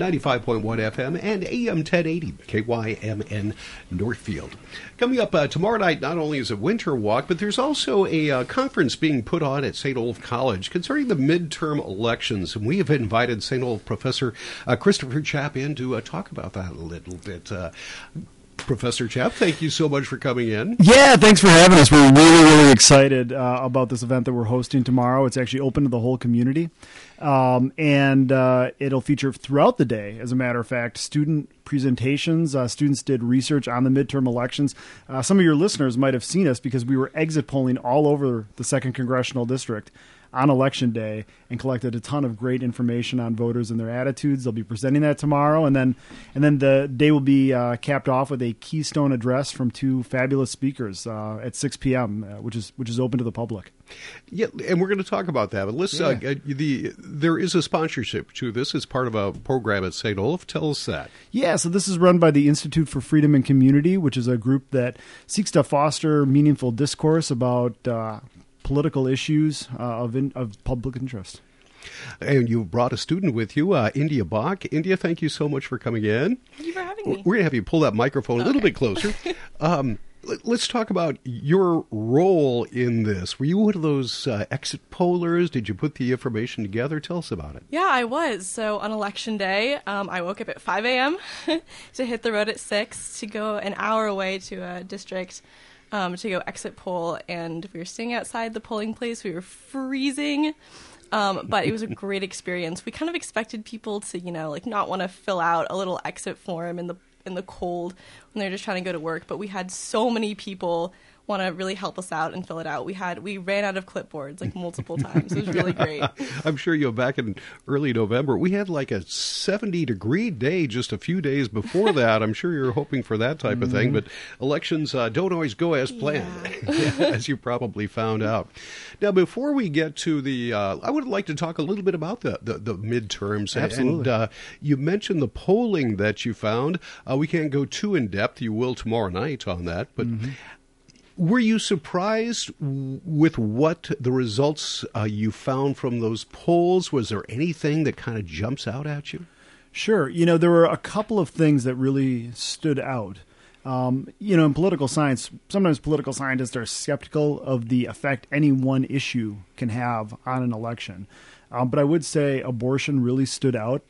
95.1 FM and AM 1080 KYMN Northfield. Coming up tomorrow night, not only is it Winter Walk, but there's also a conference being put on at St. Olaf College concerning the midterm elections. And we have invited St. Olaf Professor Christopher Chapp in to talk about that a little bit. Professor Chapp, thank you so much for coming in. Yeah, thanks for having us. We're really, really excited about this event that we're hosting tomorrow. It's actually open to the whole community, and it'll feature throughout the day, as a matter of fact, student presentations. Students did research on the midterm elections. Some of your listeners might have seen us because we were exit polling all over the 2nd Congressional District on Election Day and collected a ton of great information on voters and their attitudes. They'll be presenting that tomorrow, and then the day will be capped off with a keystone address from 2 fabulous speakers at 6 p.m., which is open to the public. Yeah, and we're going to talk about that. But let's there is a sponsorship to this as part of a program at St. Olaf. Tell us that. Yeah, so this is run by the Institute for Freedom and Community, which is a group that seeks to foster meaningful discourse about political issues of public interest. And you brought a student with you, India Bach. India, thank you so much for coming in. Thank you for having me. We're going to have you pull that microphone a little bit closer. Let's talk about your role in this. Were you one of those exit pollers? Did you put the information together? Tell us about it. Yeah, I was. So on Election Day, I woke up at 5 a.m. to hit the road at 6 to go an hour away to a district to go exit poll, and we were sitting outside the polling place. We were freezing, but it was a great experience. We kind of expected people to, not want to fill out a little exit form in the cold when they're just trying to go to work, but we had so many people want to really help us out and fill it out. We ran out of clipboards multiple times. It was really great. I'm sure back in early November, we had like a 70-degree day just a few days before that. I'm sure you're hoping for that type of thing, but elections don't always go as planned, as you probably found out. Now, before we get to I would like to talk a little bit about the midterms. Absolutely. And you mentioned the polling that you found. We can't go too in-depth. You will tomorrow night on that, but were you surprised with what the results you found from those polls? Was there anything that kind of jumps out at you? Sure. There were a couple of things that really stood out. In political science, sometimes political scientists are skeptical of the effect any one issue can have on an election. But I would say abortion really stood out.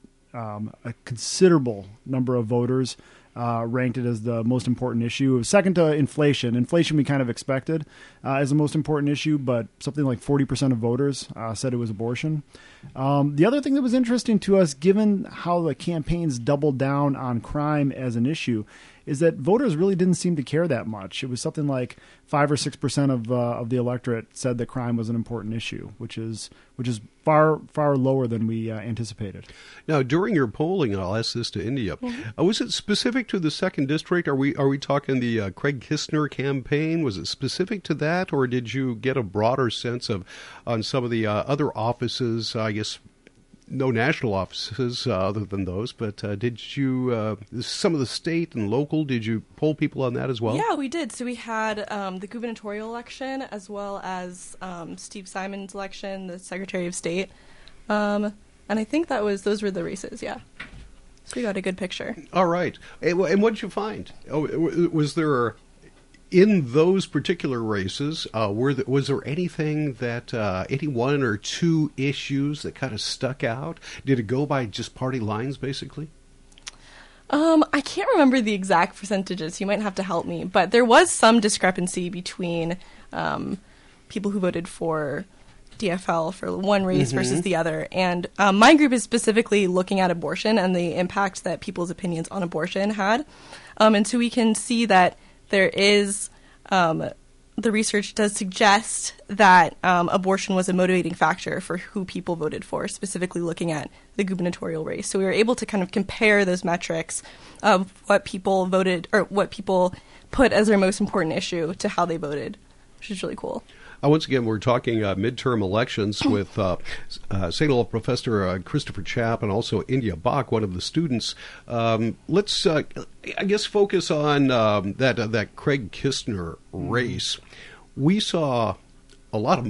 A considerable number of voters ranked it as the most important issue. It was second to inflation. Inflation we kind of expected as the most important issue, but something like 40% of voters said it was abortion. The other thing that was interesting to us, given how the campaigns doubled down on crime as an issue, is that voters really didn't seem to care that much. It was something like 5 or 6% of the electorate said that crime was an important issue, which is far lower than we anticipated. Now, during your polling, and I'll ask this to India, was it specific to the 2nd District? Are we talking the Craig Kistner campaign? Was it specific to that, or did you get a broader sense on some of the other offices? I guess no national offices other than those, but did you, some of the state and local, did you poll people on that as well? Yeah, we did. So we had the gubernatorial election as well as Steve Simon's election, the Secretary of State. And I think those were the races, yeah. So we got a good picture. All right. And what did you find? Was there, in those particular races, was there anything that, any one or two issues that kind of stuck out? Did it go by just party lines, basically? I can't remember the exact percentages. You might have to help me. But there was some discrepancy between people who voted for DFL for one race versus the other. And my group is specifically looking at abortion and the impact that people's opinions on abortion had. And so we can see that there is, the research does suggest that abortion was a motivating factor for who people voted for, specifically looking at the gubernatorial race. So we were able to kind of compare those metrics of what people voted or what people put as their most important issue to how they voted, which is really cool. Once again, we're talking midterm elections with St. Olaf Professor Christopher Chapp and also India Bach, one of the students. Let's, I guess, focus on that Craig Kistner race. We saw a lot of money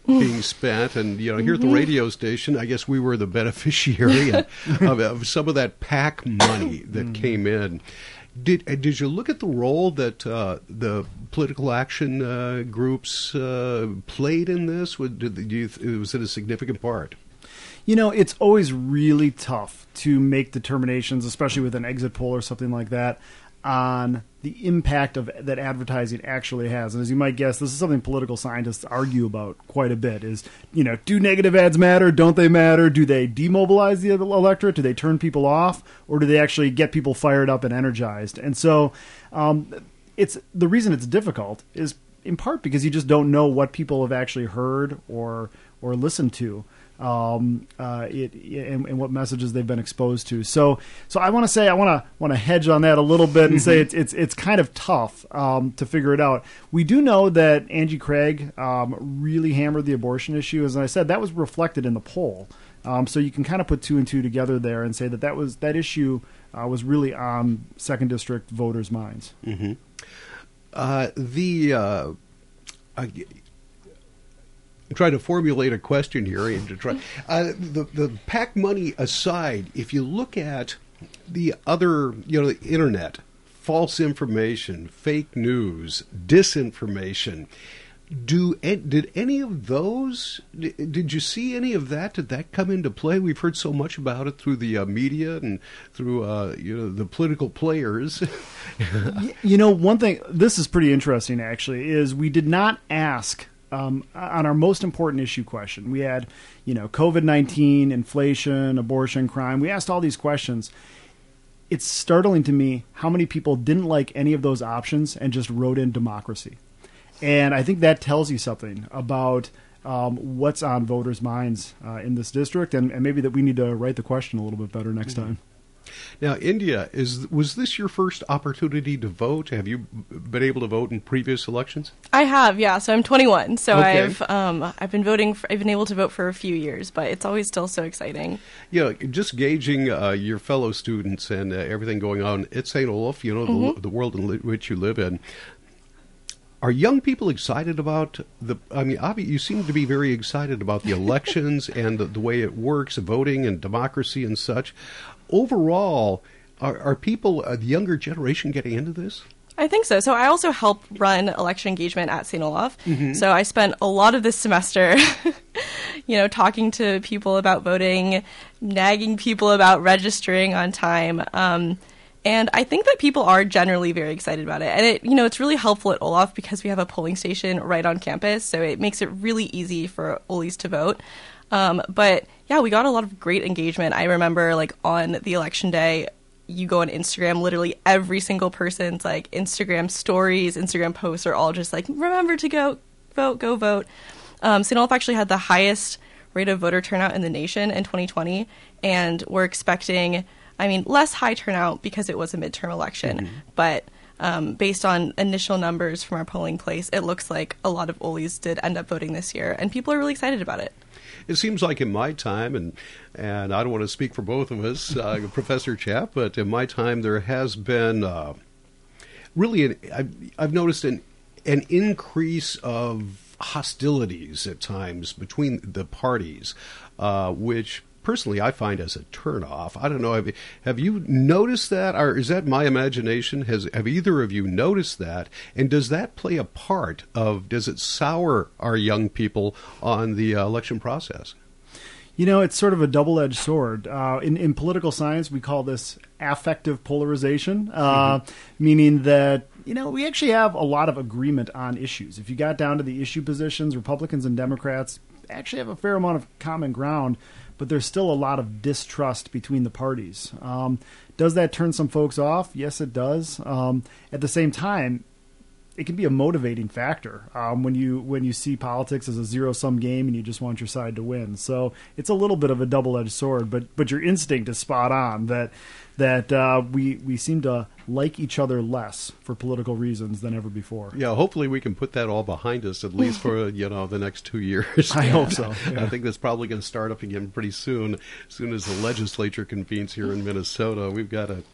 being spent, and here at the radio station, I guess we were the beneficiary of some of that PAC money that came in. Did you look at the role that the political action groups played in this? Was it a significant part? It's always really tough to make determinations, especially with an exit poll or something like that, on the impact that advertising actually has. And as you might guess, this is something political scientists argue about quite a bit is, do negative ads matter? Don't they matter? Do they demobilize the electorate? Do they turn people off? Or do they actually get people fired up and energized? And so it's the reason it's difficult is in part because you just don't know what people have actually heard or listened to. And what messages they've been exposed to. So I want to hedge on that a little bit and say it's kind of tough to figure it out. We do know that Angie Craig really hammered the abortion issue, as I said, that was reflected in the poll. So you can kind of put two and two together there and say that issue was really on second district voters' minds. Mm-hmm. I'm trying to formulate a question here. The PAC money aside, if you look at the other, the internet, false information, fake news, disinformation, did any of those? Did you see any of that? Did that come into play? We've heard so much about it through the media and through the political players. One thing, this is pretty interesting actually, is we did not ask. On our most important issue question, we had, COVID-19, inflation, abortion, crime. We asked all these questions. It's startling to me how many people didn't like any of those options and just wrote in democracy. And I think that tells you something about what's on voters' minds in this district, and maybe that we need to write the question a little bit better next time. Now, India, was this your first opportunity to vote? Have you been able to vote in previous elections? I have, yeah. So I'm 21. So okay. I've been voting. I've been able to vote for a few years, but it's always still so exciting. Just gauging your fellow students and everything going on at St. Olaf, the world in which you live in. Are young people excited about you seem to be very excited about the elections and the way it works, voting and democracy and such. Overall, are people, the younger generation, getting into this? I think so. So I also help run election engagement at St. Olaf. Mm-hmm. So I spent a lot of this semester, talking to people about voting, nagging people about registering on time. And I think that people are generally very excited about it. And it's really helpful at Olaf because we have a polling station right on campus. So it makes it really easy for Olis to vote. But yeah, we got a lot of great engagement. I remember on the election day, you go on Instagram, literally every single person's Instagram stories, Instagram posts are all just remember to go vote. St. Olaf actually had the highest rate of voter turnout in the nation in 2020. And we're expecting, less high turnout because it was a midterm election. Mm-hmm. But based on initial numbers from our polling place, it looks like a lot of Olis did end up voting this year. And people are really excited about it. It seems like in my time, and I don't want to speak for both of us, Professor Chapp, but in my time there has been I've noticed an increase of hostilities at times between the parties, which personally I find as a turnoff. I don't know, have you noticed that, or is that my imagination? Have either of you noticed that? And does that play a part does it sour our young people on the election process? It's sort of a double-edged sword. In political science, we call this affective polarization, meaning that we actually have a lot of agreement on issues. If you got down to the issue positions, Republicans and Democrats actually have a fair amount of common ground, but there's still a lot of distrust between the parties. Does that turn some folks off? Yes, it does. At the same time, it can be a motivating factor when you see politics as a zero-sum game and you just want your side to win. So it's a little bit of a double-edged sword, but your instinct is spot on that we seem to like each other less for political reasons than ever before. Yeah, hopefully we can put that all behind us, at least for the next 2 years. I hope so. Yeah. I think that's probably going to start up again pretty soon. As soon as the legislature convenes here in Minnesota, we've got a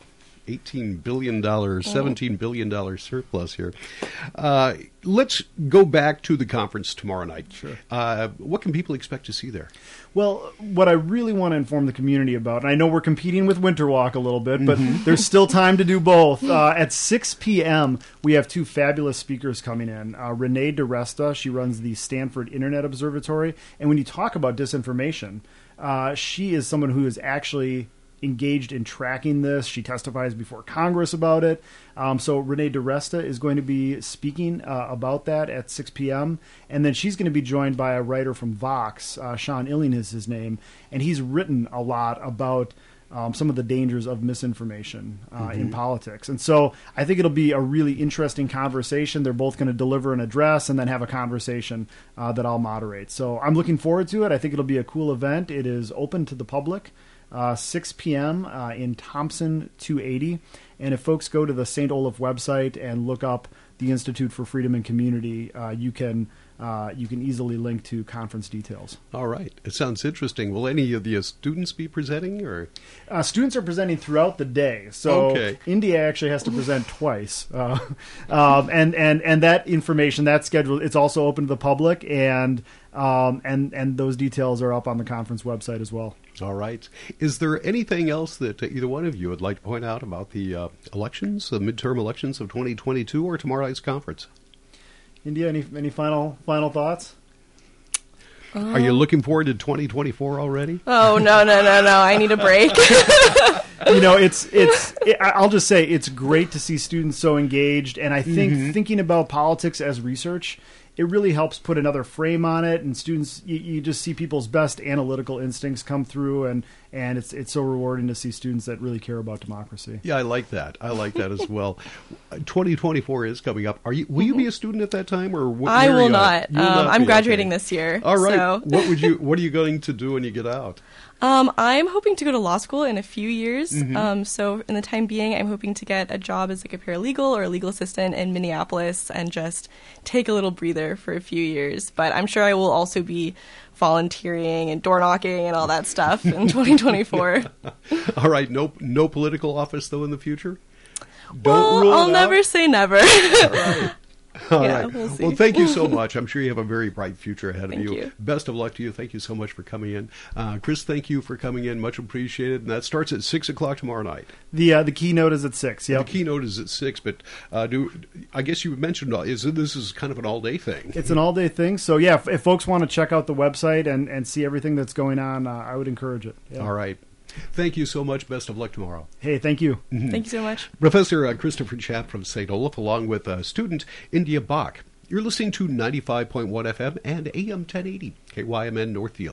$18 billion, $17 billion surplus here. Let's go back to the conference tomorrow night. Sure. What can people expect to see there? Well, what I really want to inform the community about, and I know we're competing with Winter Walk a little bit, but there's still time to do both. At 6 p.m., we have two fabulous speakers coming in. Renee DiResta, she runs the Stanford Internet Observatory. And when you talk about disinformation, she is someone who is actually engaged in tracking this. She testifies before Congress about it. So Renee DiResta is going to be speaking about that at 6 p.m. And then she's going to be joined by a writer from Vox, Sean Illing is his name, and he's written a lot about some of the dangers of misinformation in politics. And so I think it'll be a really interesting conversation. They're both going to deliver an address and then have a conversation that I'll moderate. So I'm looking forward to it. I think it'll be a cool event. It is open to the public. 6 p.m. In Thompson 280. And if folks go to the St. Olaf website and look up the Institute for Freedom and Community, you can easily link to conference details. All right. It sounds interesting. Will any of the students be presenting? Or students are presenting throughout the day. So India actually has to present twice. And that information, that schedule, it's also open to the public, and those details are up on the conference website as well. All right. Is there anything else that either one of you would like to point out about the elections, the midterm elections of 2022, or tomorrow night's conference? India, any final thoughts? Are you looking forward to 2024 already? Oh, no. I need a break. I'll just say it's great to see students so engaged. And I think thinking about politics as research, it really helps put another frame on it. And students, you just see people's best analytical instincts come through. And it's so rewarding to see students that really care about democracy. Yeah, I like that. I like that as well. 2024 is coming up. Will you be a student at that time, or I will not? I'm graduating this year. All right. So. What are you going to do when you get out? I'm hoping to go to law school in a few years. So in the time being, I'm hoping to get a job as like a paralegal or a legal assistant in Minneapolis and just take a little breather for a few years. But I'm sure I will also be volunteering and door knocking and all that stuff in 2024. All right. No political office, though, in the future? I'll never say never. All right. All right. We'll see. Well, thank you so much. I'm sure you have a very bright future ahead of Thank you. you. Best of luck to you. Thank you so much for coming in. Chris, thank you for coming in. Much appreciated. And that starts at 6 o'clock tomorrow night. The keynote is at 6. Yep. The keynote is at 6, but I guess you mentioned this is kind of an all-day thing. It's an all-day thing. So, yeah, if folks want to check out the website and see everything that's going on, I would encourage it. Yeah. All right. Thank you so much. Best of luck tomorrow. Hey, thank you. Thank you so much. Professor Christopher Chapp from St. Olaf, along with student India Bach. You're listening to 95.1 FM and AM 1080, KYMN Northfield.